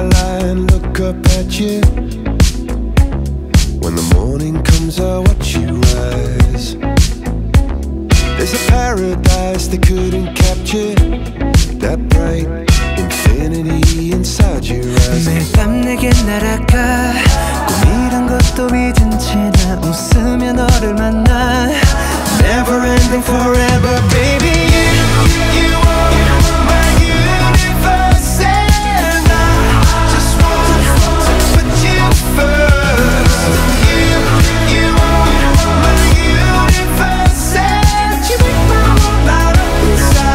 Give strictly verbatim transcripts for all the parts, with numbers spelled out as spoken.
skyline, look up at you. When the morning comes, I watch you rise. There's a paradise they couldn't capture, that bright infinity inside your eyes. 매일 밤 내게 날아가 꿈이란 것도 잊은 채 나 웃으며 너를 만나. Never ending forever baby. You, you are my universe and I just want to put you first. You, you are my universe and you make my whole light up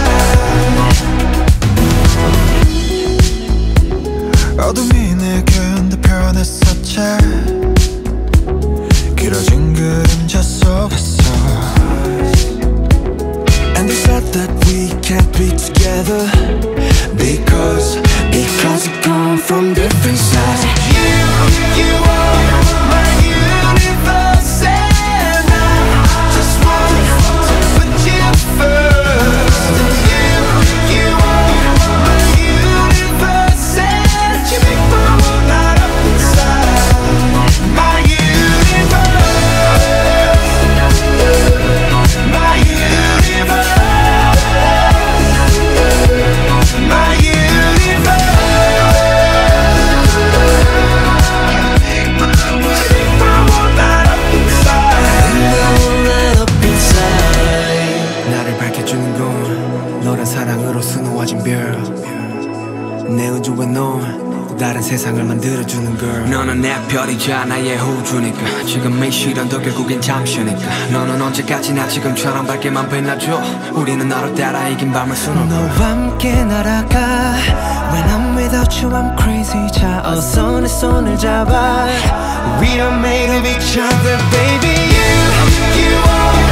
inside. 어둠이 내겐 더 변했었지. 길어진 그림자 속에서 And they said that we can't be together Because, because we come from different sides. You, you are my universe and I just want to put you first. You, you are my universe and you make my world light up inside. My universe, my universe, my universe. Make my world light up inside. Light up inside. 나를 밝혀주는 건 너란 사랑으로 수놓아진 별. 내 우주와 넌 다른 세상을 만들어주는 girl. 너는 내 별이자 나의 호주니까 지금의 시련도 결국엔 잠시니까. 너는 언제까지나 지금처럼 밝게만 빛나줘. 우리는 너를 따라 이긴 밤을 수놓고 너와 함께 날아가. When I'm without you I'm crazy. 자 어서 내 손을 잡아. We are made of each other baby. You, you are